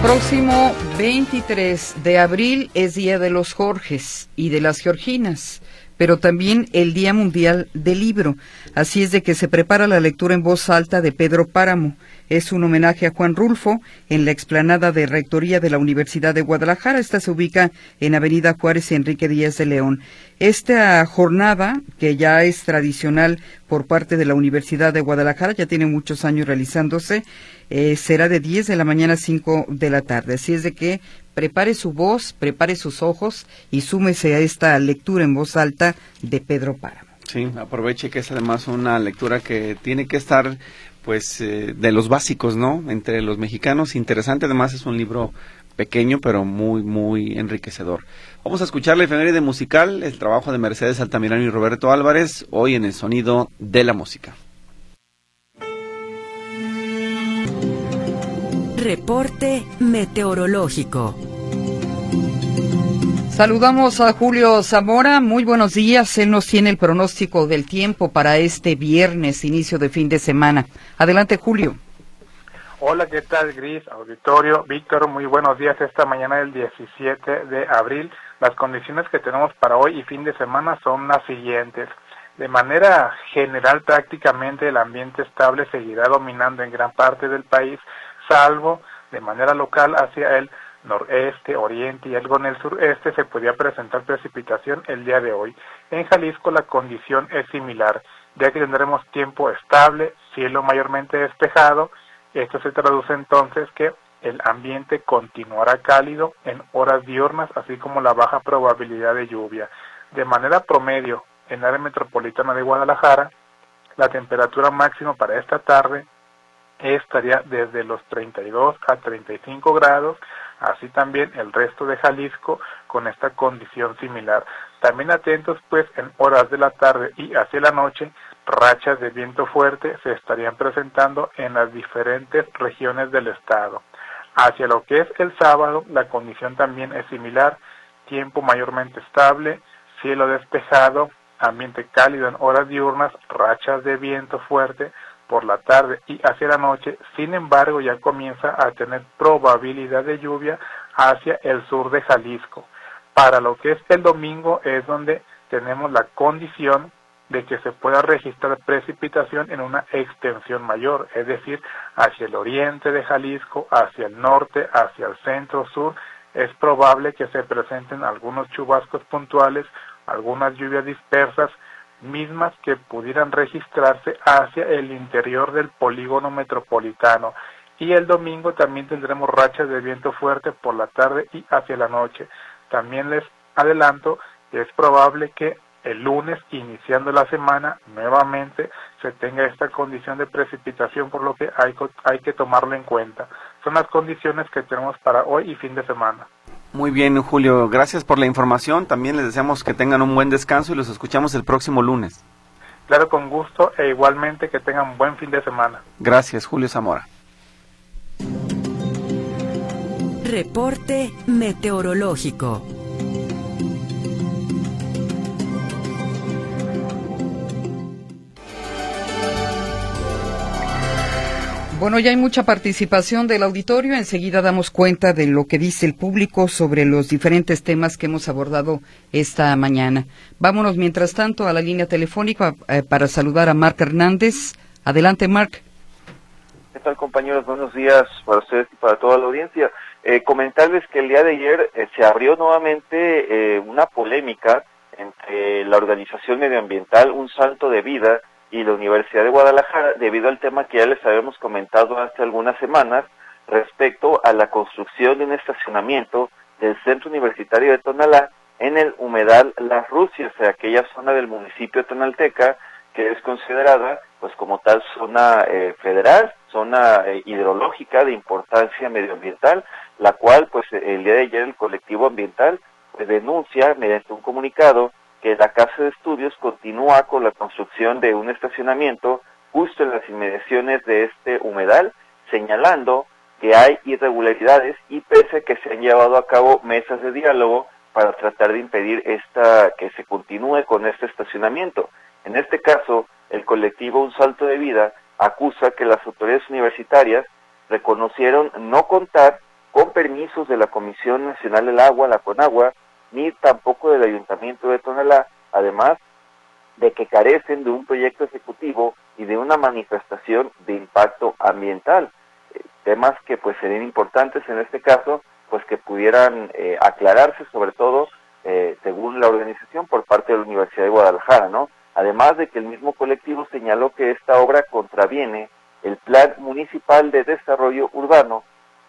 Próximo 23 de abril es Día de los Jorges y de las Georginas, pero también el Día Mundial del Libro. Así es de que se prepara la lectura en voz alta de Pedro Páramo. Es un homenaje a Juan Rulfo en la explanada de Rectoría de la Universidad de Guadalajara. Esta se ubica en Avenida Juárez y Enrique Díaz de León. Esta jornada, que ya es tradicional por parte de la Universidad de Guadalajara, ya tiene muchos años realizándose, será de 10 de la mañana a 5 de la tarde. Así es de que prepare su voz, prepare sus ojos y súmese a esta lectura en voz alta de Pedro Páramo. Sí, aproveche que es además una lectura que tiene que estar, pues, de los básicos, ¿no? Entre los mexicanos. Interesante, además es un libro pequeño, pero muy, muy enriquecedor. Vamos a escuchar la efeméride musical, el trabajo de Mercedes Altamirano y Roberto Álvarez, hoy en el Sonido de la Música. Reporte meteorológico. Saludamos a Julio Zamora. Muy buenos días. Él nos tiene el pronóstico del tiempo para este viernes, inicio de fin de semana. Adelante, Julio. Hola, ¿qué tal, Gris, auditorio? Víctor, muy buenos días. Esta mañana del 17 de abril, las condiciones que tenemos para hoy y fin de semana son las siguientes. De manera general, prácticamente el ambiente estable seguirá dominando en gran parte del país, salvo de manera local hacia el noreste, oriente y algo en el sureste se podría presentar precipitación el día de hoy. En Jalisco la condición es similar, ya que tendremos tiempo estable, cielo mayormente despejado. Esto se traduce entonces que el ambiente continuará cálido en horas diurnas, así como la baja probabilidad de lluvia. De manera promedio, en el área metropolitana de Guadalajara, la temperatura máxima para esta tarde estaría desde los 32 a 35 grados, así también el resto de Jalisco con esta condición similar. También atentos pues en horas de la tarde y hacia la noche, rachas de viento fuerte se estarían presentando en las diferentes regiones del estado. Hacia lo que es el sábado, la condición también es similar, tiempo mayormente estable, cielo despejado, ambiente cálido en horas diurnas, rachas de viento fuerte por la tarde y hacia la noche. Sin embargo, ya comienza a tener probabilidad de lluvia hacia el sur de Jalisco. Para lo que es el domingo es donde tenemos la condición de que se pueda registrar precipitación en una extensión mayor, es decir, hacia el oriente de Jalisco, hacia el norte, hacia el centro-sur. Es probable que se presenten algunos chubascos puntuales, algunas lluvias dispersas, mismas que pudieran registrarse hacia el interior del polígono metropolitano. Y el domingo también tendremos rachas de viento fuerte por la tarde y hacia la noche. También les adelanto que es probable que el lunes, iniciando la semana, nuevamente se tenga esta condición de precipitación, por lo que hay que tomarlo en cuenta. Son las condiciones que tenemos para hoy y fin de semana. Muy bien, Julio, gracias por la información. También les deseamos que tengan un buen descanso y los escuchamos el próximo lunes. Claro, con gusto, e igualmente que tengan un buen fin de semana. Gracias, Julio Zamora. Reporte meteorológico. Bueno, ya hay mucha participación del auditorio. Enseguida damos cuenta de lo que dice el público sobre los diferentes temas que hemos abordado esta mañana. Vámonos, mientras tanto, a la línea telefónica para saludar a Marc Hernández. Adelante, Marc. ¿Qué tal, compañeros? Buenos días para ustedes y para toda la audiencia. Comentarles que el día de ayer se abrió nuevamente una polémica entre la organización medioambiental Un Salto de Vida y la Universidad de Guadalajara, debido al tema que ya les habíamos comentado hace algunas semanas respecto a la construcción de un estacionamiento del Centro Universitario de Tonalá en el humedal Las Rusias, de aquella zona del municipio tonalteca que es considerada pues como tal zona federal, zona hidrológica de importancia medioambiental, la cual pues el día de ayer el colectivo ambiental pues denuncia mediante un comunicado que la Casa de Estudios continúa con la construcción de un estacionamiento justo en las inmediaciones de este humedal, señalando que hay irregularidades y pese a que se han llevado a cabo mesas de diálogo para tratar de impedir que se continúe con este estacionamiento. En este caso, el colectivo Un Salto de Vida acusa que las autoridades universitarias reconocieron no contar con permisos de la Comisión Nacional del Agua, la CONAGUA, ni tampoco del Ayuntamiento de Tonalá, además de que carecen de un proyecto ejecutivo y de una manifestación de impacto ambiental. Temas que pues serían importantes en este caso, pues que pudieran aclararse, sobre todo según la organización por parte de la Universidad de Guadalajara, ¿no? Además de que el mismo colectivo señaló que esta obra contraviene el Plan Municipal de Desarrollo Urbano,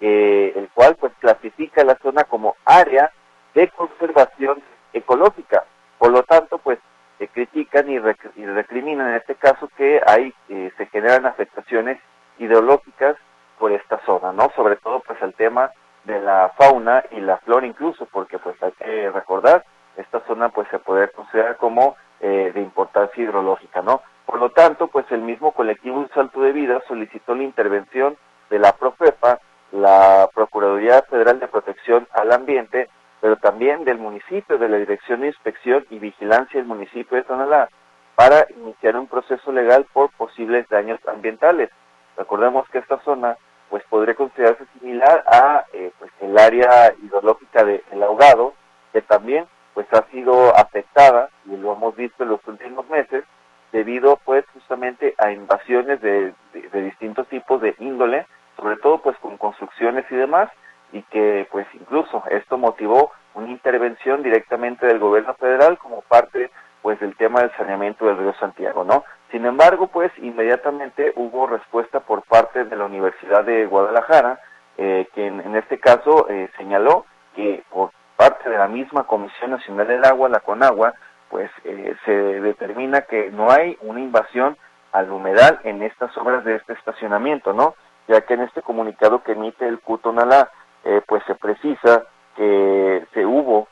el cual pues clasifica la zona como área de conservación ecológica. Por lo tanto, pues critican y recriminan en este caso que se generan afectaciones hidrológicas por esta zona, ¿no? Sobre todo pues el tema de la fauna y la flora incluso, porque pues hay que recordar, esta zona pues se puede considerar como de importancia hidrológica, ¿no? Por lo tanto, pues el mismo colectivo Un Salto de Vida solicitó la intervención de la Profepa, la Procuraduría Federal de Protección al Ambiente, pero también del municipio, de la Dirección de Inspección y Vigilancia del municipio de Tonalá, para iniciar un proceso legal por posibles daños ambientales. Recordemos que esta zona pues podría considerarse similar a pues el área hidrológica de El Ahogado, que también pues ha sido afectada, y lo hemos visto en los últimos meses, debido pues justamente a invasiones de distintos tipos de índole, sobre todo pues con construcciones y demás, y que pues incluso esto motivó una intervención directamente del gobierno federal como parte pues del tema del saneamiento del río Santiago, ¿no? Sin embargo, pues inmediatamente hubo respuesta por parte de la Universidad de Guadalajara, que en este caso señaló que por parte de la misma Comisión Nacional del Agua, la CONAGUA, pues se determina que no hay una invasión al humedal en estas obras de este estacionamiento, ¿no? Ya que en este comunicado que emite el CUTONALA, pues se precisa que hubo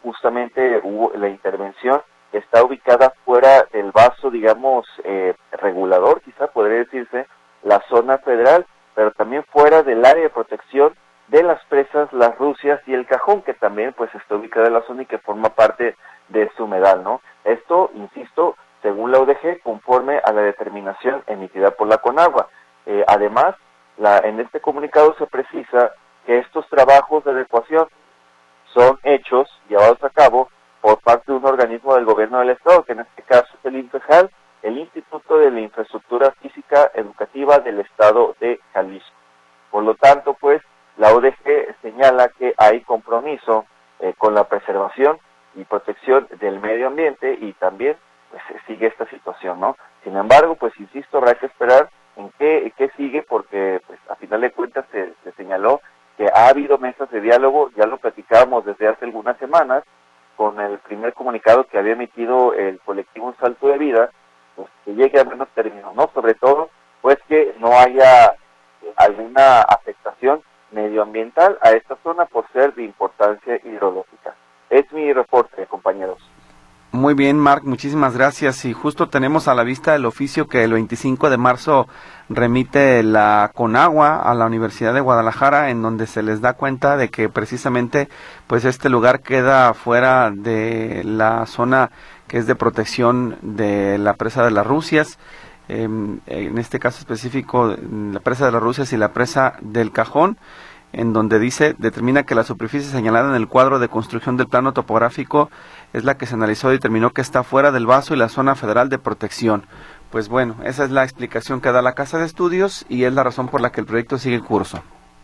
la intervención que está ubicada fuera del vaso, digamos, regulador, quizá podría decirse, la zona federal, pero también fuera del área de protección de las presas Las Rusias y El Cajón, que también pues está ubicada en la zona y que forma parte de este humedal, ¿no? Esto, insisto, según la UDG, conforme a la determinación emitida por la CONAGUA. Además, en este comunicado se precisa que estos trabajos de adecuación son hechos, llevados a cabo, por parte de un organismo del gobierno del Estado, que en este caso es el INFEJAL, el Instituto de la Infraestructura Física Educativa del Estado de Jalisco. Por lo tanto, pues, la UDG señala que hay compromiso con la preservación y protección del medio ambiente y también pues sigue esta situación, ¿no? Sin embargo, pues insisto, habrá que esperar en qué sigue, porque pues a final de cuentas se señaló que ha habido mesas de diálogo, ya lo platicábamos desde hace algunas semanas, con el primer comunicado que había emitido el colectivo Un Salto de Vida, pues que llegue a buenos términos, ¿no? Sobre todo, pues que no haya alguna afectación medioambiental a esta zona por ser de importancia hidrológica. Es mi reporte, compañeros. Muy bien, Marc, muchísimas gracias. Y justo tenemos a la vista el oficio que el 25 de marzo remite la CONAGUA a la Universidad de Guadalajara, en donde se les da cuenta de que precisamente pues este lugar queda fuera de la zona que es de protección de la presa de Las Rusias, en este caso específico la presa de Las Rusias y la presa del Cajón, en donde determina que la superficie señalada en el cuadro de construcción del plano topográfico es la que se analizó y determinó que está fuera del vaso y la zona federal de protección. Pues bueno, esa es la explicación que da la Casa de Estudios y es la razón por la que el proyecto sigue en curso.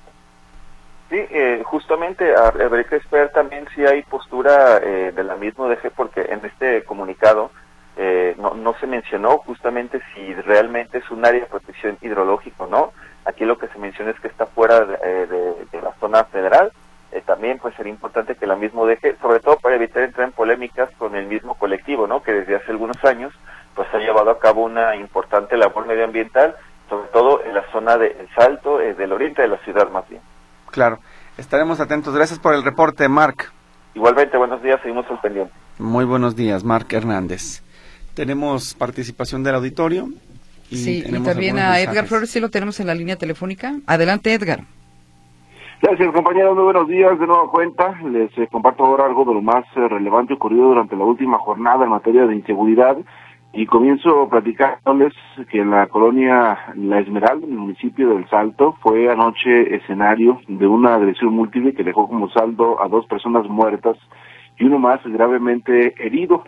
Sí, justamente habrá que esperar también si hay postura de la misma UDG, porque en este comunicado no se mencionó justamente si realmente es un área de protección hidrológica o no. Aquí lo que se menciona es que está fuera de la zona federal. También pues sería importante que la misma UDG, sobre todo para evitar entrar en polémicas con el mismo colectivo, ¿no? Que desde hace algunos años pues ha llevado a cabo una importante labor medioambiental, sobre todo en la zona de El Salto, del oriente de la ciudad más bien. Claro, estaremos atentos. Gracias por el reporte, Marc. Igualmente, buenos días, seguimos al pendiente. Muy buenos días, Marc Hernández. Tenemos participación del auditorio. Y también a Edgar Flores, sí lo tenemos en la línea telefónica. Adelante, Edgar. Gracias, compañeros, muy buenos días. De nueva cuenta, les comparto ahora algo de lo más relevante ocurrido durante la última jornada en materia de inseguridad Y comienzo platicándoles que en la colonia La Esmeralda, en el municipio del Salto, fue anoche escenario de una agresión múltiple que dejó como saldo a 2 personas muertas y uno más gravemente herido.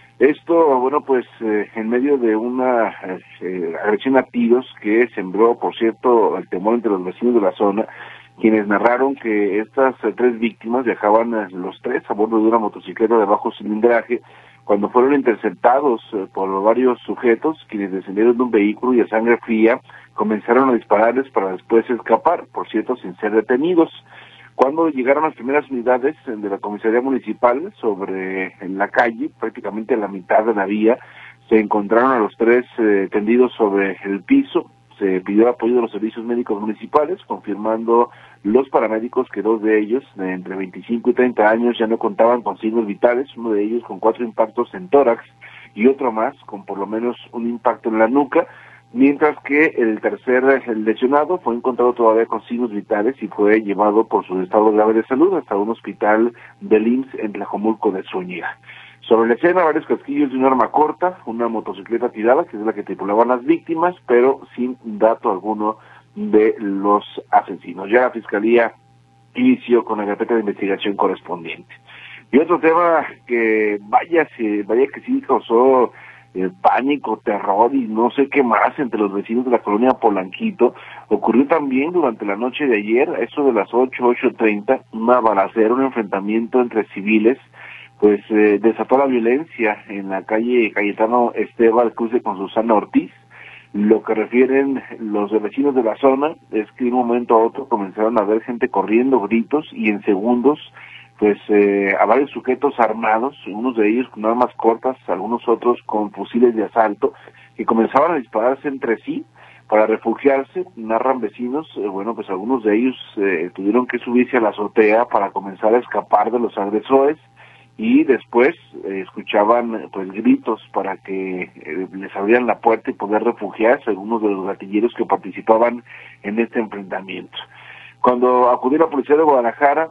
Esto, bueno, pues en medio de una agresión a tiros que sembró, por cierto, el temor entre los vecinos de la zona, quienes narraron que estas 3 víctimas viajaban los 3 a bordo de una motocicleta de bajo cilindraje cuando fueron interceptados por varios sujetos, quienes descendieron de un vehículo y a sangre fría comenzaron a dispararles para después escapar, por cierto, sin ser detenidos. Cuando llegaron las primeras unidades de la comisaría municipal sobre en la calle, prácticamente a la mitad de la vía, se encontraron a los 3 tendidos sobre el piso. Se pidió apoyo de los servicios médicos municipales, confirmando los paramédicos que 2 de ellos, de entre 25 y 30 años, ya no contaban con signos vitales, uno de ellos con 4 impactos en tórax y otro más con por lo menos un impacto en la nuca, mientras que el tercer lesionado fue encontrado todavía con signos vitales y fue llevado por su estado grave de salud hasta un hospital del IMSS en Tlajomulco de Zúñiga. Sobre la escena, varios casquillos de un arma corta, una motocicleta tirada, que es la que tripulaban las víctimas, pero sin dato alguno de los asesinos. Ya la Fiscalía inició con la carpeta de investigación correspondiente. Y otro tema que vaya que sí causó pánico, terror y no sé qué más entre los vecinos de la colonia Polanquito, ocurrió también durante la noche de ayer, a eso de las 8:30, una balacera, un enfrentamiento entre civiles, pues desató la violencia en la calle Cayetano Esteban, cruce con Susana Ortiz. Lo que refieren los vecinos de la zona es que de un momento a otro comenzaron a ver gente corriendo, gritos, y en segundos, pues a varios sujetos armados, unos de ellos con armas cortas, algunos otros con fusiles de asalto, que comenzaban a dispararse entre sí para refugiarse. Narran vecinos, bueno, pues algunos de ellos tuvieron que subirse a la azotea para comenzar a escapar de los agresores, y después escuchaban pues gritos para que les abrieran la puerta y poder refugiarse algunos de los gatilleros que participaban en este enfrentamiento. Cuando acudió la policía de Guadalajara,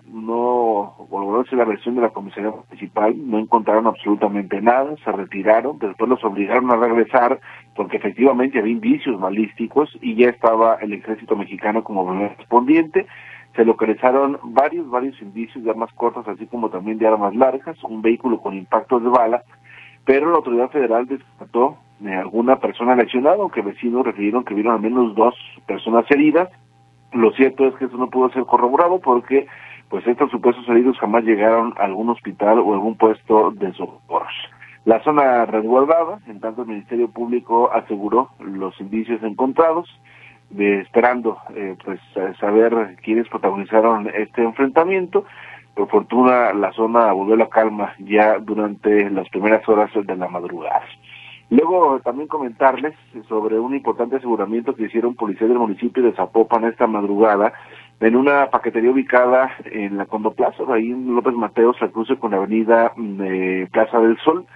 no volvió la versión de la comisaría municipal, no encontraron absolutamente nada, se retiraron, después los obligaron a regresar porque efectivamente había indicios balísticos y ya estaba el ejército mexicano como primer respondiente. Se localizaron varios indicios de armas cortas, así como también de armas largas, un vehículo con impactos de bala, pero la autoridad federal descartó alguna persona lesionada, aunque vecinos refirieron que vieron al menos 2 personas heridas. Lo cierto es que eso no pudo ser corroborado porque pues estos supuestos heridos jamás llegaron a algún hospital o algún puesto de socorros. La zona resguardada, en tanto el Ministerio Público aseguró los indicios encontrados, esperando pues saber quiénes protagonizaron este enfrentamiento. Por fortuna la zona volvió a la calma ya durante las primeras horas de la madrugada. Luego también comentarles sobre un importante aseguramiento que hicieron policías del municipio de Zapopan esta madrugada en una paquetería ubicada en la Condoplaza, ahí en López Mateos, al cruce con la avenida Plaza del Sol.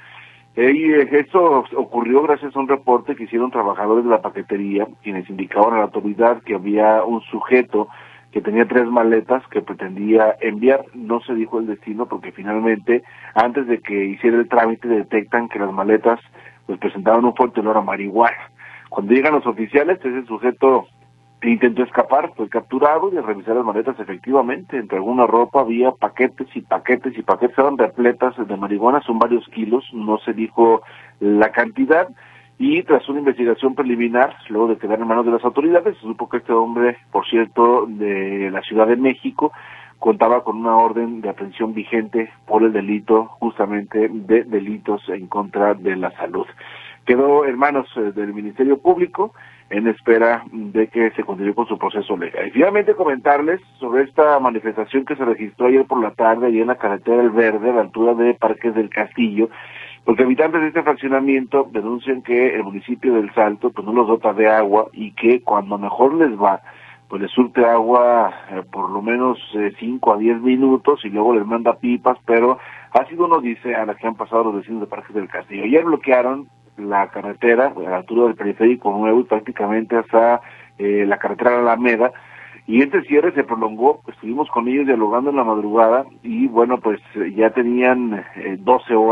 Y esto ocurrió gracias a un reporte que hicieron trabajadores de la paquetería, quienes indicaban a la autoridad que había un sujeto que tenía 3 maletas que pretendía enviar. No se dijo el destino porque finalmente, antes de que hiciera el trámite, detectan que las maletas pues presentaban un fuerte olor a marihuana. Cuando llegan los oficiales, ese sujeto intentó escapar, fue capturado, y al revisar las maletas, efectivamente, entre alguna ropa había paquetes y paquetes y paquetes, estaban repletas de marihuana, son varios kilos, no se dijo la cantidad, y tras una investigación preliminar, luego de quedar en manos de las autoridades, se supo que este hombre, por cierto, de la Ciudad de México, contaba con una orden de aprehensión vigente por el delito, justamente, de delitos en contra de la salud. Quedó en manos del Ministerio Público en espera de que se continúe con su proceso legal. Y finalmente comentarles sobre esta manifestación que se registró ayer por la tarde, allí en la carretera del Verde, a la altura de Parques del Castillo, porque habitantes de este fraccionamiento denuncian que el municipio del Salto pues no los dota de agua y que cuando mejor les va, pues les surte agua por lo menos 5 a 10 minutos y luego les manda pipas, pero ha sido una odisea a la que han pasado los vecinos de Parques del Castillo. Ayer bloquearon la carretera a la altura del Periférico Nuevo y prácticamente hasta la carretera de la Alameda, y este cierre se prolongó. Estuvimos con ellos dialogando en la madrugada y bueno, pues ya tenían 12 horas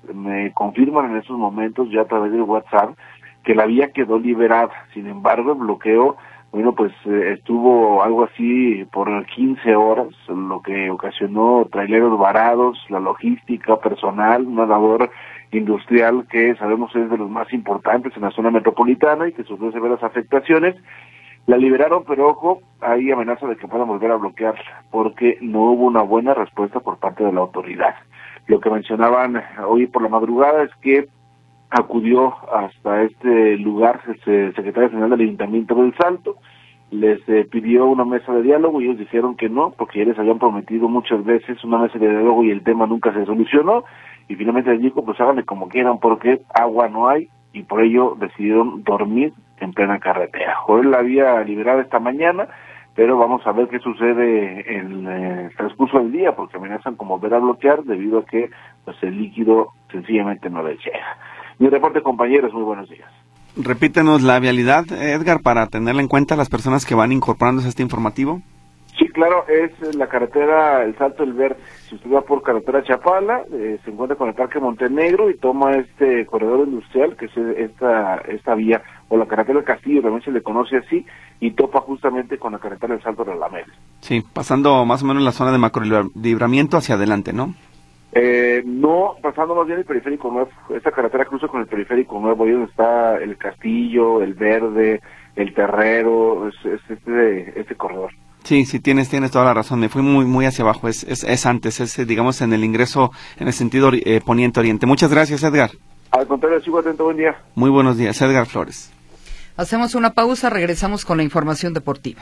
me confirman en estos momentos ya a través del WhatsApp que la vía quedó liberada. Sin embargo, el bloqueo, bueno, pues estuvo algo así por 15 horas, lo que ocasionó traileros varados, la logística personal, una labor industrial que sabemos es de los más importantes en la zona metropolitana y que sufrió severas afectaciones. La liberaron, pero ojo, hay amenaza de que puedan volver a bloquearla, porque no hubo una buena respuesta por parte de la autoridad. Lo que mencionaban hoy por la madrugada es que acudió hasta este lugar el secretario general del Ayuntamiento del Salto, les pidió una mesa de diálogo y ellos dijeron que no, porque ya les habían prometido muchas veces una mesa de diálogo y el tema nunca se solucionó, y finalmente les dijo, pues háganle como quieran porque agua no hay, y por ello decidieron dormir en plena carretera. Hoy la había liberada esta mañana, pero vamos a ver qué sucede en el transcurso del día, porque amenazan con volver a bloquear debido a que pues el líquido sencillamente no les llega. Mi reporte, compañeros, muy buenos días. Repítenos la vialidad, Edgar, para tenerla en cuenta las personas que van incorporándose a este informativo. Sí, claro, es la carretera El Salto del Verde. Si usted va por carretera Chapala, se encuentra con el Parque Montenegro y toma este corredor industrial, que es esta vía, o la carretera del Castillo, también se le conoce así, y topa justamente con la carretera El Salto de la Alameda. Sí, pasando más o menos la zona de Macrolibramiento hacia adelante, ¿no? No, pasando más bien el Periférico Nuevo. Esta carretera cruza con el Periférico Nuevo, ahí donde está el Castillo, el Verde, el Terrero, es este corredor. Sí, tienes toda la razón. Me fui muy hacia abajo. Es antes, digamos, en el ingreso, en el sentido poniente-oriente. Muchas gracias, Edgar. Al contrario, sigo atento. Buen día. Muy buenos días, Edgar Flores. Hacemos una pausa, regresamos con la información deportiva.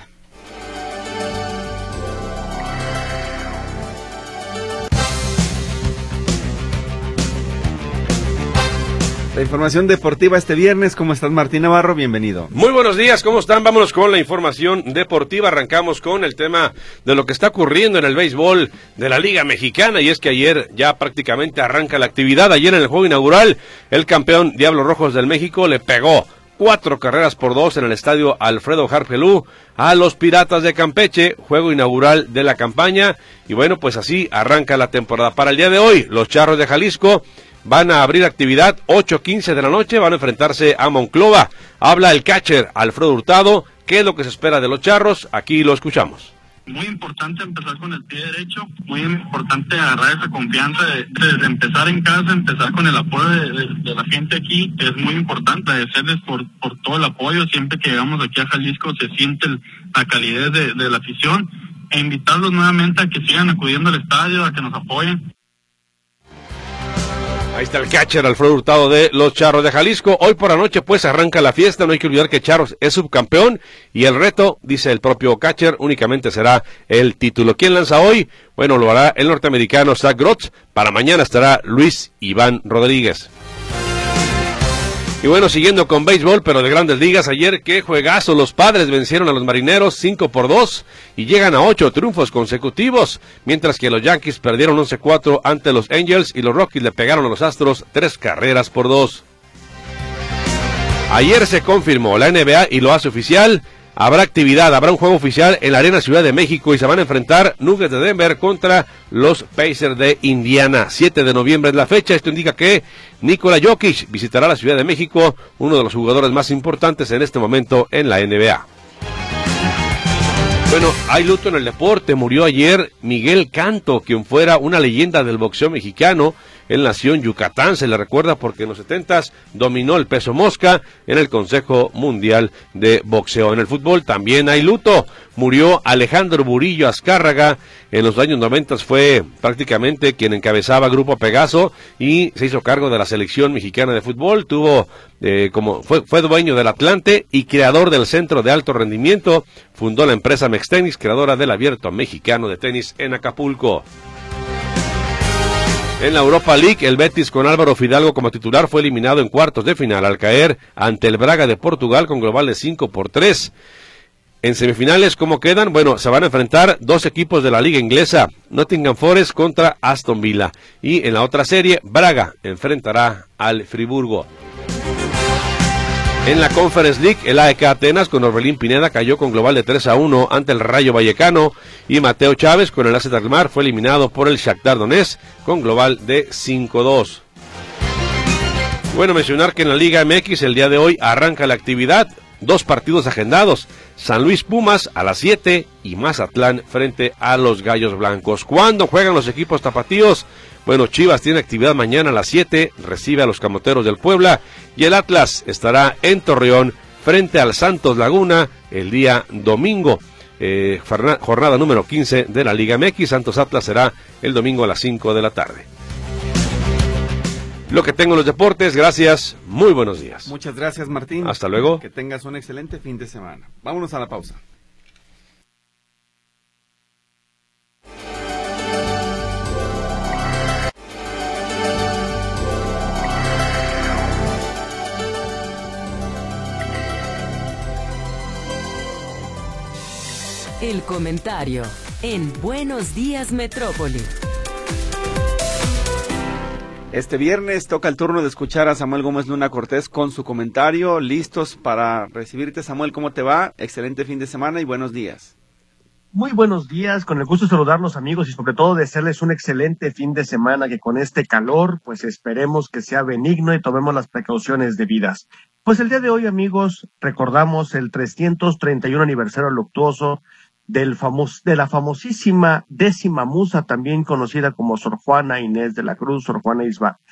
La información deportiva este viernes. ¿Cómo estás, Martín Navarro? Bienvenido. Muy buenos días, ¿cómo están? Vámonos con la información deportiva. Arrancamos con el tema de lo que está ocurriendo en el béisbol de la Liga Mexicana, y es que ayer ya prácticamente arranca la actividad. Ayer en el juego inaugural, el campeón Diablos Rojos del México le pegó 4-2 en el estadio Alfredo Harpelú a los Piratas de Campeche, juego inaugural de la campaña, y bueno, pues así arranca la temporada. Para el día de hoy, los Charros de Jalisco van a abrir actividad 8:15 de la noche, van a enfrentarse a Monclova. Habla el catcher Alfredo Hurtado. ¿Qué es lo que se espera de los Charros? Aquí lo escuchamos. Muy importante empezar con el pie derecho, muy importante agarrar esa confianza de empezar en casa, empezar con el apoyo de la gente aquí. Es muy importante agradecerles por todo el apoyo. Siempre que llegamos aquí a Jalisco se siente la calidez de la afición, e invitarlos nuevamente a que sigan acudiendo al estadio, a que nos apoyen. Ahí está el catcher Alfredo Hurtado de los Charros de Jalisco. Hoy por la noche pues arranca la fiesta. No hay que olvidar que Charros es subcampeón y el reto, dice el propio catcher, únicamente será el título. ¿Quién lanza hoy? Bueno, lo hará el norteamericano Zach Grotz. Para mañana estará Luis Iván Rodríguez. Y bueno, siguiendo con béisbol, pero de Grandes Ligas, ayer qué juegazo, los Padres vencieron a los Marineros 5-2 y llegan a 8 triunfos consecutivos, mientras que los Yankees perdieron 11-4 ante los Angels y los Rockies le pegaron a los Astros 3-2. Ayer se confirmó la NBA y lo hace oficial. Habrá actividad, habrá un juego oficial en la Arena Ciudad de México y se van a enfrentar Nuggets de Denver contra los Pacers de Indiana. 7 de noviembre es la fecha. Esto indica que Nikola Jokic visitará la Ciudad de México, uno de los jugadores más importantes en este momento en la NBA. Bueno, hay luto en el deporte. Murió ayer Miguel Canto, quien fuera una leyenda del boxeo mexicano. Él nació en Yucatán, se le recuerda porque en los 70s dominó el peso mosca en el Consejo Mundial de Boxeo. En el fútbol también hay luto. Murió Alejandro Burillo Azcárraga. En los años 90 fue prácticamente quien encabezaba Grupo Pegaso y se hizo cargo de la selección mexicana de fútbol. Fue dueño del Atlante y creador del Centro de Alto Rendimiento. Fundó la empresa Mextenis, creadora del Abierto Mexicano de Tenis en Acapulco. En la Europa League, el Betis con Álvaro Fidalgo como titular fue eliminado en cuartos de final al caer ante el Braga de Portugal con global de 5-3. En semifinales, ¿cómo quedan? Bueno, se van a enfrentar dos equipos de la liga inglesa, Nottingham Forest contra Aston Villa. Y en la otra serie, Braga enfrentará al Friburgo. En la Conference League, el AEK Atenas con Orbelín Pineda cayó con global de 3-1 ante el Rayo Vallecano y Mateo Chávez con el AZ Alkmaar fue eliminado por el Shakhtar Donetsk con global de 5-2. Bueno, mencionar que en la Liga MX el día de hoy arranca la actividad. 2 partidos agendados. San Luis Pumas a las 7 y Mazatlán frente a los Gallos Blancos. ¿Cuándo juegan los equipos tapatíos? Bueno, Chivas tiene actividad mañana a las 7, recibe a los Camoteros del Puebla, y el Atlas estará en Torreón frente al Santos Laguna el día domingo. Jornada número 15 de la Liga MX. Santos Atlas será el domingo a las 5 de la tarde. Lo que tengo en los deportes, gracias, muy buenos días. Muchas gracias, Martín. Hasta luego. Que tengas un excelente fin de semana. Vámonos a la pausa. El comentario en Buenos Días Metrópoli. Este viernes toca el turno de escuchar a Samuel Gómez Luna Cortés con su comentario. Listos para recibirte, Samuel. ¿Cómo te va? Excelente fin de semana y buenos días. Muy buenos días, con el gusto de saludarlos, amigos, y sobre todo desearles un excelente fin de semana, que con este calor, pues esperemos que sea benigno y tomemos las precauciones debidas. Pues el día de hoy, amigos, recordamos el 331 aniversario luctuoso de la famosísima décima musa, también conocida como Sor Juana Inés de la Cruz, Sor Juana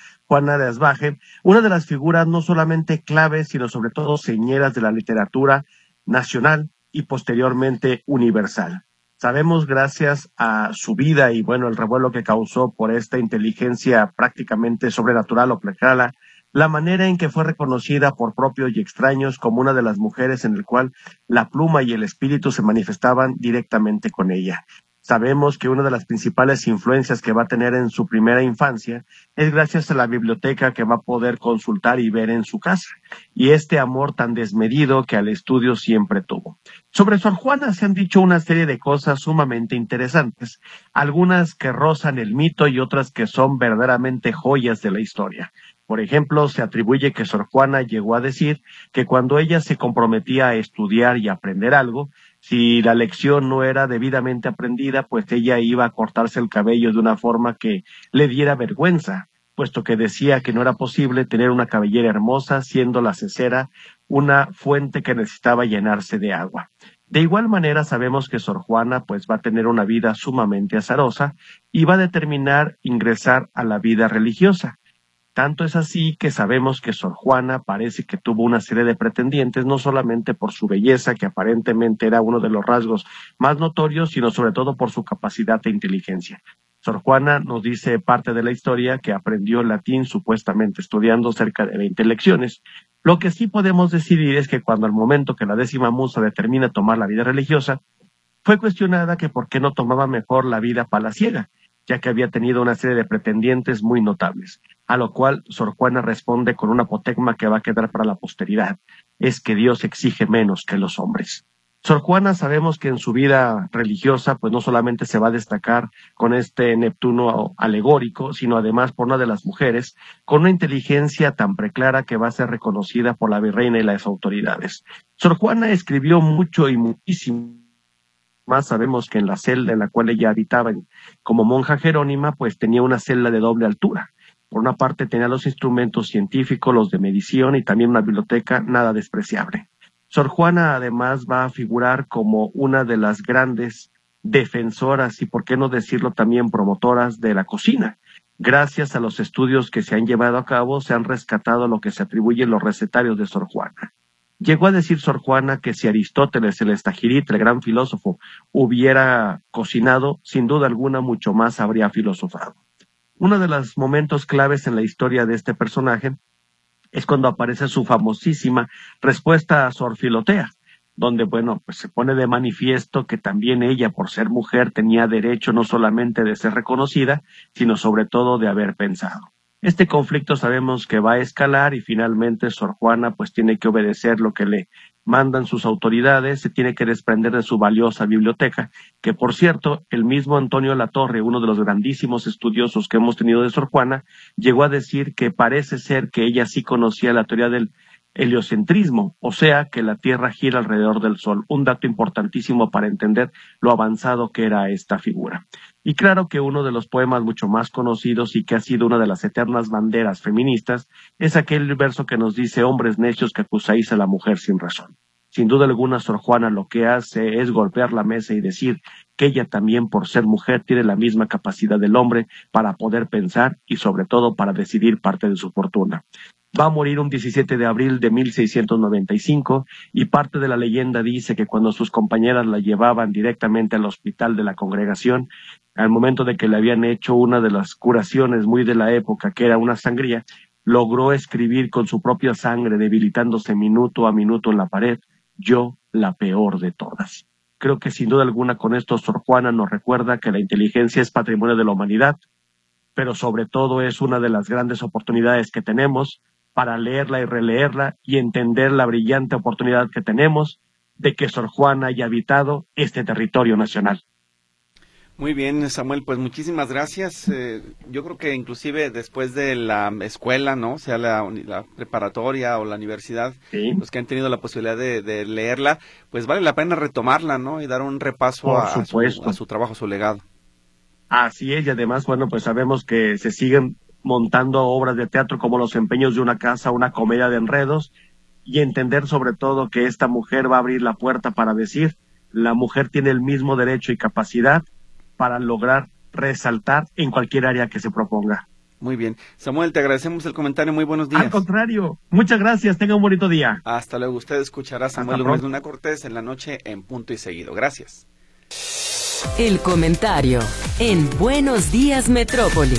de Asbaje, una de las figuras no solamente claves, sino sobre todo señeras de la literatura nacional y posteriormente universal. Sabemos, gracias a su vida y bueno, el revuelo que causó por esta inteligencia prácticamente sobrenatural o plecala, la manera en que fue reconocida por propios y extraños como una de las mujeres en el cual la pluma y el espíritu se manifestaban directamente con ella. Sabemos que una de las principales influencias que va a tener en su primera infancia es gracias a la biblioteca que va a poder consultar y ver en su casa, y este amor tan desmedido que al estudio siempre tuvo. Sobre Sor Juana se han dicho una serie de cosas sumamente interesantes, algunas que rozan el mito y otras que son verdaderamente joyas de la historia. Por ejemplo, se atribuye que Sor Juana llegó a decir que cuando ella se comprometía a estudiar y aprender algo, si la lección no era debidamente aprendida, pues ella iba a cortarse el cabello de una forma que le diera vergüenza, puesto que decía que no era posible tener una cabellera hermosa siendo la cesera una fuente que necesitaba llenarse de agua. De igual manera sabemos que Sor Juana pues va a tener una vida sumamente azarosa y va a determinar ingresar a la vida religiosa. Tanto es así que sabemos que Sor Juana parece que tuvo una serie de pretendientes, no solamente por su belleza, que aparentemente era uno de los rasgos más notorios, sino sobre todo por su capacidad e inteligencia. Sor Juana nos dice parte de la historia que aprendió latín supuestamente estudiando cerca de 20 lecciones. Lo que sí podemos decidir es que cuando al momento que la décima musa determina tomar la vida religiosa, fue cuestionada que por qué no tomaba mejor la vida palaciega, ya que había tenido una serie de pretendientes muy notables, a lo cual Sor Juana responde con un apotegma que va a quedar para la posteridad: es que Dios exige menos que los hombres. Sor Juana sabemos que en su vida religiosa pues no solamente se va a destacar con este Neptuno alegórico, sino además por una de las mujeres con una inteligencia tan preclara que va a ser reconocida por la virreina y las autoridades. Sor Juana escribió mucho y muchísimo. Más sabemos que en la celda en la cual ella habitaba como monja jerónima, pues tenía una celda de doble altura. Por una parte tenía los instrumentos científicos, los de medición y también una biblioteca nada despreciable. Sor Juana además va a figurar como una de las grandes defensoras y, por qué no decirlo, también promotoras de la cocina. Gracias a los estudios que se han llevado a cabo, se han rescatado lo que se atribuye en los recetarios de Sor Juana. Llegó a decir Sor Juana que si Aristóteles, el Estagirita, el gran filósofo, hubiera cocinado, sin duda alguna mucho más habría filosofado. Uno de los momentos claves en la historia de este personaje es cuando aparece su famosísima respuesta a Sor Filotea, donde, bueno, pues se pone de manifiesto que también ella, por ser mujer, tenía derecho no solamente de ser reconocida, sino sobre todo de haber pensado. Este conflicto sabemos que va a escalar y finalmente Sor Juana pues tiene que obedecer lo que le mandan sus autoridades, se tiene que desprender de su valiosa biblioteca, que por cierto, el mismo Antonio Latorre, uno de los grandísimos estudiosos que hemos tenido de Sor Juana, llegó a decir que parece ser que ella sí conocía la teoría del heliocentrismo, o sea que la Tierra gira alrededor del Sol, un dato importantísimo para entender lo avanzado que era esta figura. Y claro que uno de los poemas mucho más conocidos y que ha sido una de las eternas banderas feministas es aquel verso que nos dice: hombres necios que acusáis a la mujer sin razón. Sin duda alguna, Sor Juana lo que hace es golpear la mesa y decir que ella también, por ser mujer, tiene la misma capacidad del hombre para poder pensar y sobre todo para decidir parte de su fortuna. Va a morir un 17 de abril de 1695 y parte de la leyenda dice que cuando sus compañeras la llevaban directamente al hospital de la congregación, al momento de que le habían hecho una de las curaciones muy de la época, que era una sangría, logró escribir con su propia sangre, debilitándose minuto a minuto en la pared: yo, la peor de todas. Creo que sin duda alguna con esto Sor Juana nos recuerda que la inteligencia es patrimonio de la humanidad, pero sobre todo es una de las grandes oportunidades que tenemos para leerla y releerla y entender la brillante oportunidad que tenemos de que Sor Juana haya habitado este territorio nacional. Muy bien, Samuel, pues muchísimas gracias. Yo creo que inclusive después de la escuela, ¿no? Sea la preparatoria o la universidad, ¿sí? Los que han tenido la posibilidad de leerla, pues vale la pena retomarla, ¿no? Y dar un repaso a su trabajo, a su legado. Así es, y además, bueno, pues sabemos que se siguen montando obras de teatro como Los empeños de una casa, una comedia de enredos, y entender sobre todo que esta mujer va a abrir la puerta para decir: la mujer tiene el mismo derecho y capacidad para lograr resaltar en cualquier área que se proponga. Muy bien. Samuel, te agradecemos el comentario. Muy buenos días. Al contrario, muchas gracias. Tenga un bonito día. Hasta luego. Usted escuchará a Samuel López Luna Cortés en la noche en Punto y Seguido. Gracias. El comentario en Buenos Días Metrópoli.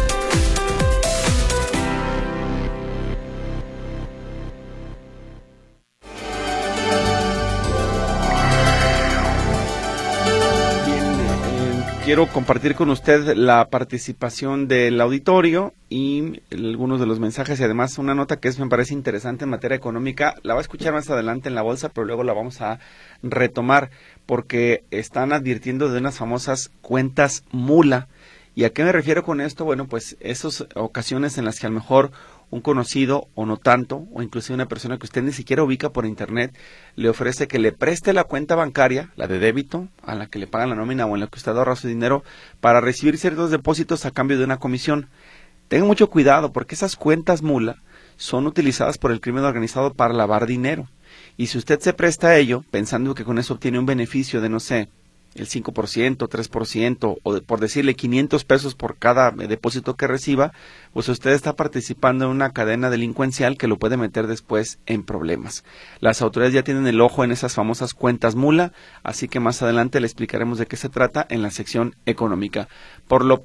Quiero compartir con usted la participación del auditorio y algunos de los mensajes y además una nota que me parece interesante en materia económica. La va a escuchar más adelante en la bolsa, pero luego la vamos a retomar porque están advirtiendo de unas famosas cuentas mula. ¿Y a qué me refiero con esto? Bueno, pues esas ocasiones en las que a lo mejor un conocido o no tanto, o inclusive una persona que usted ni siquiera ubica por internet, le ofrece que le preste la cuenta bancaria, la de débito, a la que le pagan la nómina o en la que usted ahorra su dinero, para recibir ciertos depósitos a cambio de una comisión. Tenga mucho cuidado porque esas cuentas mula son utilizadas por el crimen organizado para lavar dinero. Y si usted se presta a ello, pensando que con eso obtiene un beneficio de, no sé, el 5%, 3%, o por decirle 500 pesos por cada depósito que reciba, pues usted está participando en una cadena delincuencial que lo puede meter después en problemas. Las autoridades ya tienen el ojo en esas famosas cuentas mula, así que más adelante le explicaremos de qué se trata en la sección económica. Por lo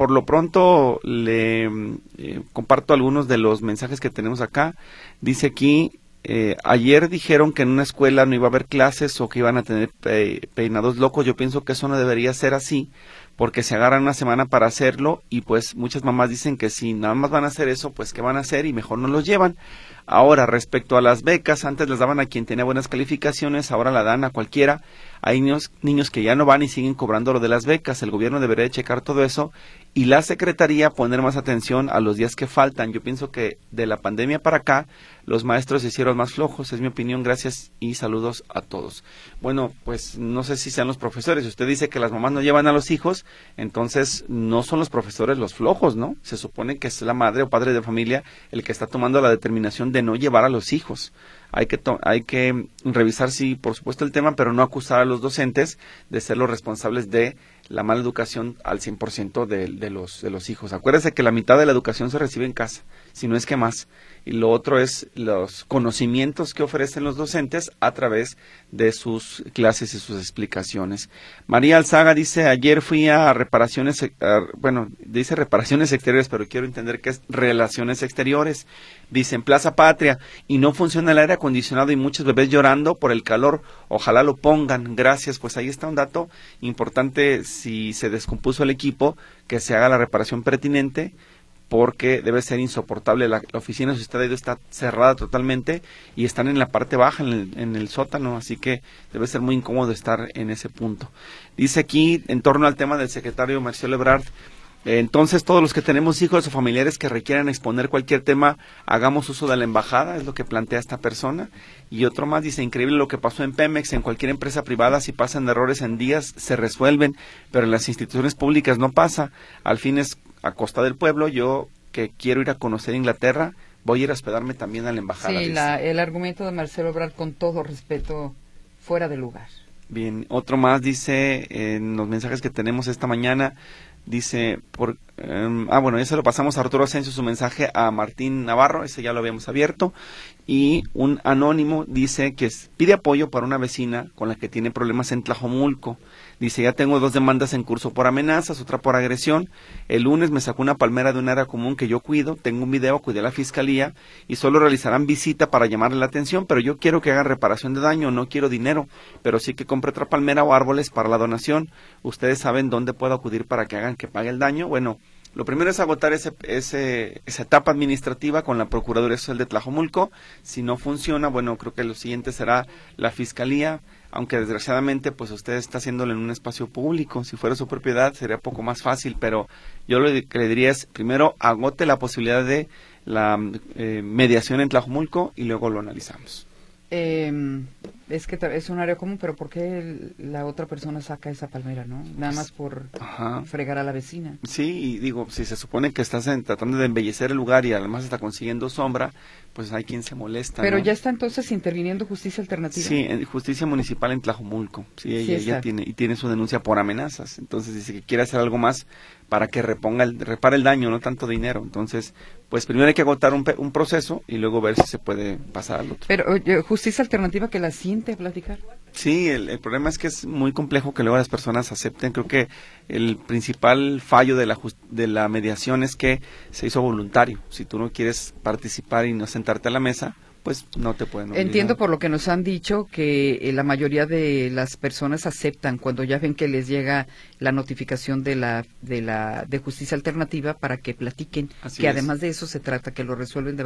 pronto le comparto algunos de los mensajes que tenemos acá. Dice aquí: ayer dijeron que en una escuela no iba a haber clases o que iban a tener peinados locos. Yo pienso que eso no debería ser así, porque se agarran una semana para hacerlo y pues muchas mamás dicen que si nada más van a hacer eso, pues ¿qué van a hacer? Y mejor no los llevan. Ahora, respecto a las becas, antes les daban a quien tenía buenas calificaciones, ahora la dan a cualquiera. Hay niños que ya no van y siguen cobrando lo de las becas. El gobierno debería de checar todo eso y la Secretaría poner más atención a los días que faltan. Yo pienso que de la pandemia para acá los maestros se hicieron más flojos, es mi opinión. Gracias y saludos a todos. Bueno, pues no sé si sean los profesores. Si usted dice que las mamás no llevan a los hijos, entonces no son los profesores los flojos, ¿no? Se supone que es la madre o padre de familia el que está tomando la determinación de no llevar a los hijos. Hay que revisar, sí, por supuesto, el tema, pero no acusar a los docentes de ser los responsables de la mala educación al 100% de los hijos. Acuérdese que la mitad de la educación se recibe en casa, si no es que más. Y lo otro es los conocimientos que ofrecen los docentes a través de sus clases y sus explicaciones. María Alzaga dice: ayer fui a reparaciones, dice reparaciones exteriores, pero quiero entender que es relaciones exteriores. Dice: en Plaza Patria, y no funciona el aire acondicionado y muchos bebés llorando por el calor. Ojalá lo pongan. Gracias. Pues ahí está un dato importante. Si se descompuso el equipo, que se haga la reparación pertinente, porque debe ser insoportable. La oficina, si usted ha ido, está cerrada totalmente y están en la parte baja, en el sótano, así que debe ser muy incómodo estar en ese punto. Dice aquí, en torno al tema del secretario Marcelo Ebrard, Entonces, todos los que tenemos hijos o familiares que requieran exponer cualquier tema, hagamos uso de la embajada, es lo que plantea esta persona. Y otro más dice, increíble lo que pasó en Pemex, en cualquier empresa privada, si pasan errores en días, se resuelven, pero en las instituciones públicas no pasa. Al fin es a costa del pueblo. Yo que quiero ir a conocer Inglaterra, voy a ir a hospedarme también a la embajada. Sí, el argumento de Marcelo Ebrard, con todo respeto, fuera de lugar. Bien, otro más dice, en los mensajes que tenemos esta mañana, dice, bueno, ese lo pasamos a Arturo Asensio, su mensaje a Martín Navarro, ese ya lo habíamos abierto, y un anónimo dice que pide apoyo para una vecina con la que tiene problemas en Tlajomulco. Dice, ya tengo 2 demandas en curso por amenazas, otra por agresión. El lunes me sacó una palmera de un área común que yo cuido, tengo un video, cuidé a la fiscalía y solo realizarán visita para llamarle la atención, pero yo quiero que hagan reparación de daño, no quiero dinero, pero sí que compre otra palmera o árboles para la donación. Ustedes saben dónde puedo acudir para que hagan que pague el daño. Bueno, lo primero es agotar esa etapa administrativa con la Procuraduría Social de Tlajomulco. Si no funciona, bueno, creo que lo siguiente será la Fiscalía, aunque desgraciadamente pues usted está haciéndolo en un espacio público. Si fuera su propiedad sería poco más fácil, pero yo lo que le diría es, primero agote la posibilidad de la mediación en Tlajomulco y luego lo analizamos. Es que es un área común, pero ¿por qué la otra persona saca esa palmera, no? Nada más por fregar a la vecina. Sí, y digo, si se supone que estás tratando de embellecer el lugar y además está consiguiendo sombra, pues hay quien se molesta, Pero ¿no? ya está entonces interviniendo Justicia Alternativa. Sí, en Justicia Municipal en Tlajomulco. Sí, ella tiene su denuncia por amenazas. Entonces dice que quiere hacer algo más para que repare el daño, no tanto dinero. Entonces, pues primero hay que agotar un proceso y luego ver si se puede pasar al otro. Pero Justicia Alternativa que la siente a platicar. Sí, el problema es que es muy complejo que luego las personas acepten. Creo que el principal fallo de la mediación es que se hizo voluntario. Si tú no quieres participar y no sentarte a la mesa, pues no te pueden obligar. Entiendo por lo que nos han dicho que la mayoría de las personas aceptan cuando ya ven que les llega la notificación de Justicia Alternativa para que platiquen. Así que es. Además de eso se trata, que lo resuelvan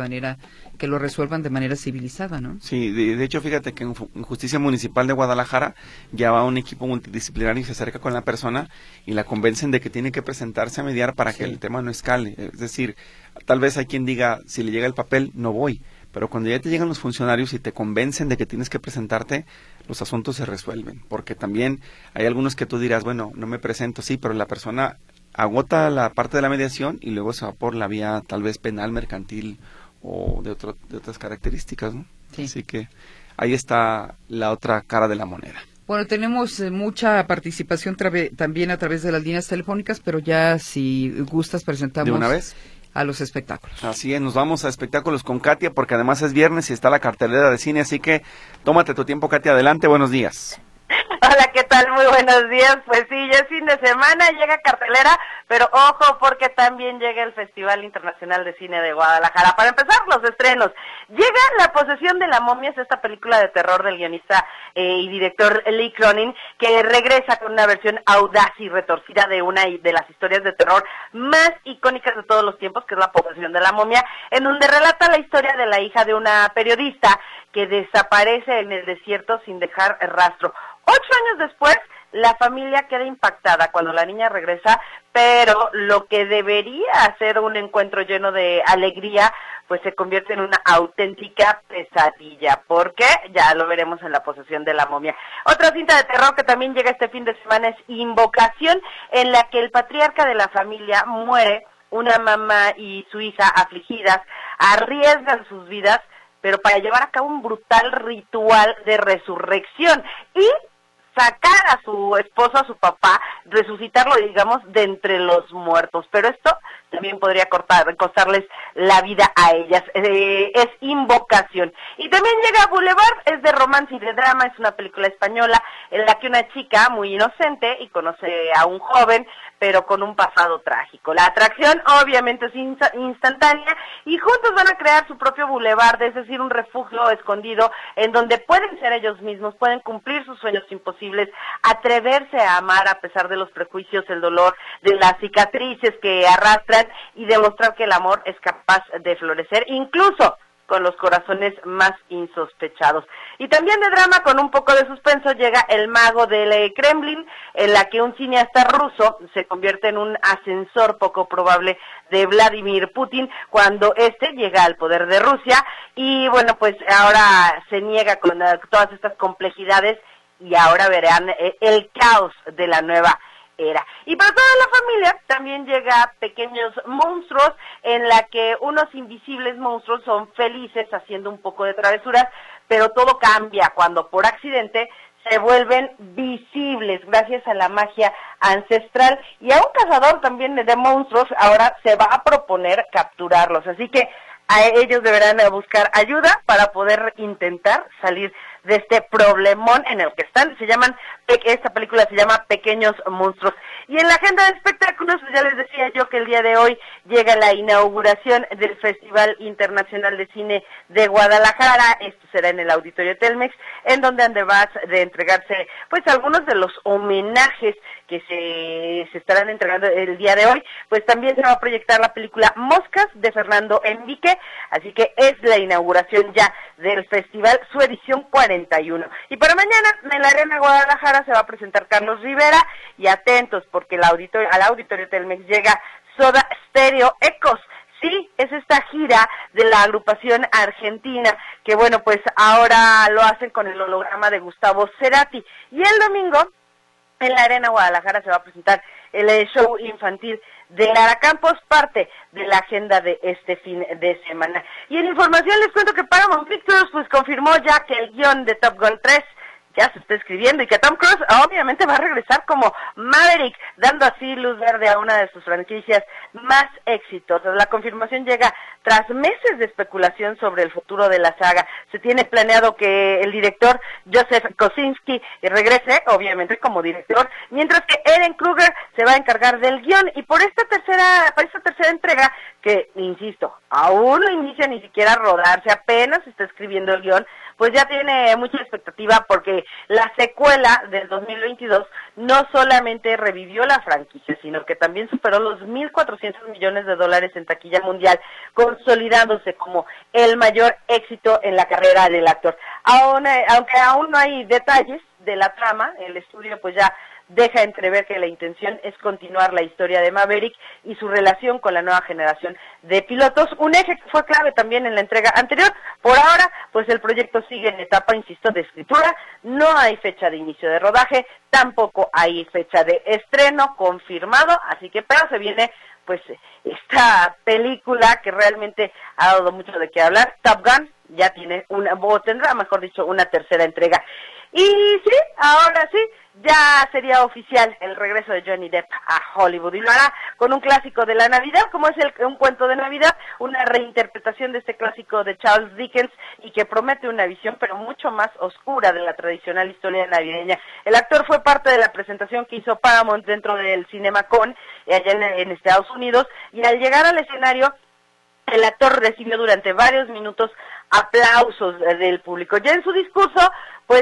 de manera civilizada, ¿no? Sí, de hecho fíjate que en Justicia Municipal de Guadalajara ya va un equipo multidisciplinario y se acerca con la persona y la convencen de que tiene que presentarse a mediar para que el tema no escale. Es decir, tal vez hay quien diga, si le llega el papel, no voy. Pero cuando ya te llegan los funcionarios y te convencen de que tienes que presentarte, los asuntos se resuelven. Porque también hay algunos que tú dirás, bueno, no me presento, sí, pero la persona agota la parte de la mediación y luego se va por la vía tal vez penal, mercantil o de otras características, ¿no? Sí. Así que ahí está la otra cara de la moneda. Bueno, tenemos mucha participación también a través de las líneas telefónicas, pero ya si gustas presentamos ¿De una vez? A los espectáculos. Así es, nos vamos a espectáculos con Katia, porque además es viernes y está la cartelera de cine, así que tómate tu tiempo, Katia, adelante, buenos días. Hola, ¿qué tal? Muy buenos días. Pues sí, ya es fin de semana, llega cartelera, pero ojo porque también llega el Festival Internacional de Cine de Guadalajara. Para empezar, los estrenos. Llega La Posesión de la Momia, es esta película de terror del guionista y director Lee Cronin, que regresa con una versión audaz y retorcida de una de las historias de terror más icónicas de todos los tiempos, que es La Posesión de la Momia, en donde relata la historia de la hija de una periodista que desaparece en el desierto sin dejar rastro. 8 años después, la familia queda impactada cuando la niña regresa, pero lo que debería ser un encuentro lleno de alegría, pues se convierte en una auténtica pesadilla. ¿Por qué? Ya lo veremos en La Posesión de la Momia. Otra cinta de terror que también llega este fin de semana es Invocación, en la que el patriarca de la familia muere, una mamá y su hija afligidas arriesgan sus vidas, pero para llevar a cabo un brutal ritual de resurrección y sacar a su esposo, a su papá, resucitarlo, digamos, de entre los muertos. Pero esto también podría costarles la vida a ellas. Es Invocación. Y también llega Boulevard, es de romance y de drama, es una película española en la que una chica muy inocente y conoce a un joven, pero con un pasado trágico. La atracción obviamente es instantánea y juntos van a crear su propio boulevard, es decir, un refugio escondido en donde pueden ser ellos mismos, pueden cumplir sus sueños imposibles, atreverse a amar a pesar de los prejuicios, el dolor, de las cicatrices que arrastran y demostrar que el amor es capaz de florecer, incluso con los corazones más insospechados. Y también de drama, con un poco de suspenso, llega El mago del Kremlin, en la que un cineasta ruso se convierte en un ascensor poco probable de Vladimir Putin cuando este llega al poder de Rusia, y bueno, pues ahora se niega con todas estas complejidades, y ahora verán el caos de la nueva era. Y para toda la familia también llega Pequeños Monstruos, en la que unos invisibles monstruos son felices haciendo un poco de travesuras, pero todo cambia cuando por accidente se vuelven visibles gracias a la magia ancestral, y a un cazador también de monstruos ahora se va a proponer capturarlos, así que a ellos deberán buscar ayuda para poder intentar salir de este problemón en el que están. Esta película se llama Pequeños Monstruos. Y en la agenda de espectáculos, pues ya les decía yo que el día de hoy llega la inauguración del Festival Internacional de Cine de Guadalajara. Esto será en el Auditorio Telmex, en donde además de entregarse pues algunos de los homenajes que se estarán entregando el día de hoy, pues también se va a proyectar la película Moscas de Fernando Enrique, así que es la inauguración ya del festival, su edición 41. Y para mañana en la Arena Guadalajara se va a presentar Carlos Rivera, y atentos porque al Auditorio Telmex llega Soda Stereo Ecos. Sí, es esta gira de la agrupación argentina, que bueno, pues ahora lo hacen con el holograma de Gustavo Cerati. Y el domingo en la Arena Guadalajara se va a presentar el show infantil de Lara Campos, parte de la agenda de este fin de semana. Y en información les cuento que Paramount Pictures pues confirmó ya que el guión de Top Gun 3 ya se está escribiendo, y que Tom Cruise obviamente va a regresar como Maverick, dando así luz verde a una de sus franquicias más exitosas. La confirmación llega tras meses de especulación sobre el futuro de la saga. Se tiene planeado que el director Joseph Kosinski regrese, obviamente, como director, mientras que Ehren Kruger se va a encargar del guión. Y para esta tercera entrega, que, insisto, aún no inicia ni siquiera a rodarse, apenas se está escribiendo el guión, pues ya tiene mucha expectativa, porque la secuela del 2022 no solamente revivió la franquicia, sino que también superó los $1,400 millones en taquilla mundial, consolidándose como el mayor éxito en la carrera del actor. Aunque aún no hay detalles de la trama, el estudio pues ya deja entrever que la intención es continuar la historia de Maverick y su relación con la nueva generación de pilotos, un eje que fue clave también en la entrega anterior. Por ahora, pues el proyecto sigue en etapa, insisto, de escritura, no hay fecha de inicio de rodaje, tampoco hay fecha de estreno confirmado, así que pero se viene pues esta película que realmente ha dado mucho de qué hablar. Top Gun ya tendrá, mejor dicho, una tercera entrega. Y sí, ahora sí, ya sería oficial el regreso de Johnny Depp a Hollywood, y lo hará con un clásico de la Navidad, como es un cuento de Navidad, una reinterpretación de este clásico de Charles Dickens, y que promete una visión pero mucho más oscura de la tradicional historia navideña. El actor fue parte de la presentación que hizo Paramount dentro del CinemaCon allá en Estados Unidos, y al llegar al escenario el actor recibió durante varios minutos aplausos del público. Ya en su discurso, pues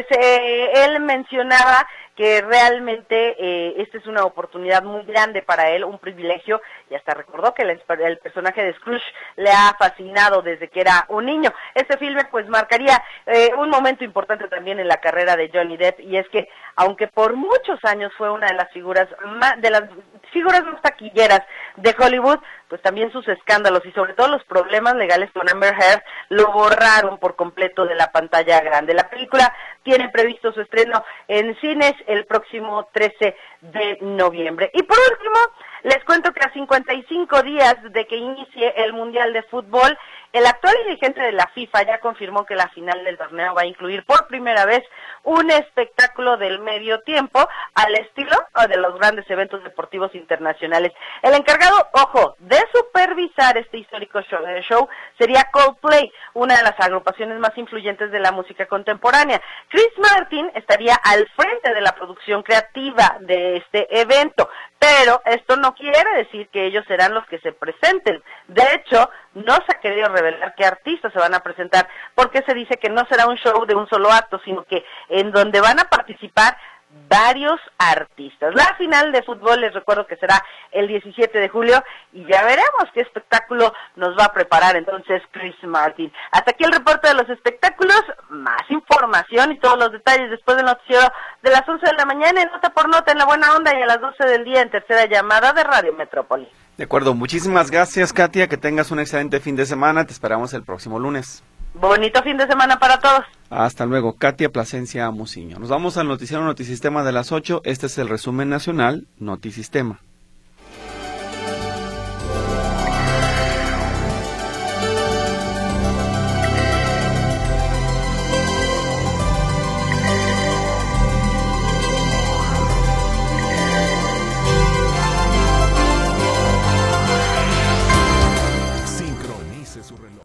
él mencionaba que realmente esta es una oportunidad muy grande para él, un privilegio, y hasta recordó que el personaje de Scrooge le ha fascinado desde que era un niño. Este filme pues marcaría un momento importante también en la carrera de Johnny Depp, y es que aunque por muchos años fue una de las figuras más taquilleras de Hollywood, pues también sus escándalos y sobre todo los problemas legales con Amber Heard lo borraron por completo de la pantalla grande. La película tiene previsto su estreno en cines el próximo 13 de noviembre. Y por último, les cuento que a 55 días de que inicie el Mundial de Fútbol, el actual dirigente de la FIFA ya confirmó que la final del torneo va a incluir por primera vez un espectáculo del medio tiempo al estilo de los grandes eventos deportivos internacionales. El encargado, de supervisar este histórico show sería Coldplay, una de las agrupaciones más influyentes de la música contemporánea. Chris Martin estaría al frente de la producción creativa de este evento, pero esto no quiere decir que ellos serán los que se presenten. De hecho, no se ha querido revelar qué artistas se van a presentar, porque se dice que no será un show de un solo acto, sino que en donde van a participar varios artistas. La final de fútbol, les recuerdo que será el 17 de julio y ya veremos qué espectáculo nos va a preparar entonces Chris Martin. Hasta aquí el reporte de los espectáculos, más información y todos los detalles después del noticiero de las 11 de la mañana en Nota por Nota en La Buena Onda y a las 12 del día en Tercera Llamada de Radio Metrópoli. De acuerdo, muchísimas gracias, Katia, que tengas un excelente fin de semana, te esperamos el próximo lunes. Bonito fin de semana para todos. Hasta luego, Katia Plasencia Musiño. Nos vamos al noticiero Notisistema de las 8, este es el resumen nacional Notisistema.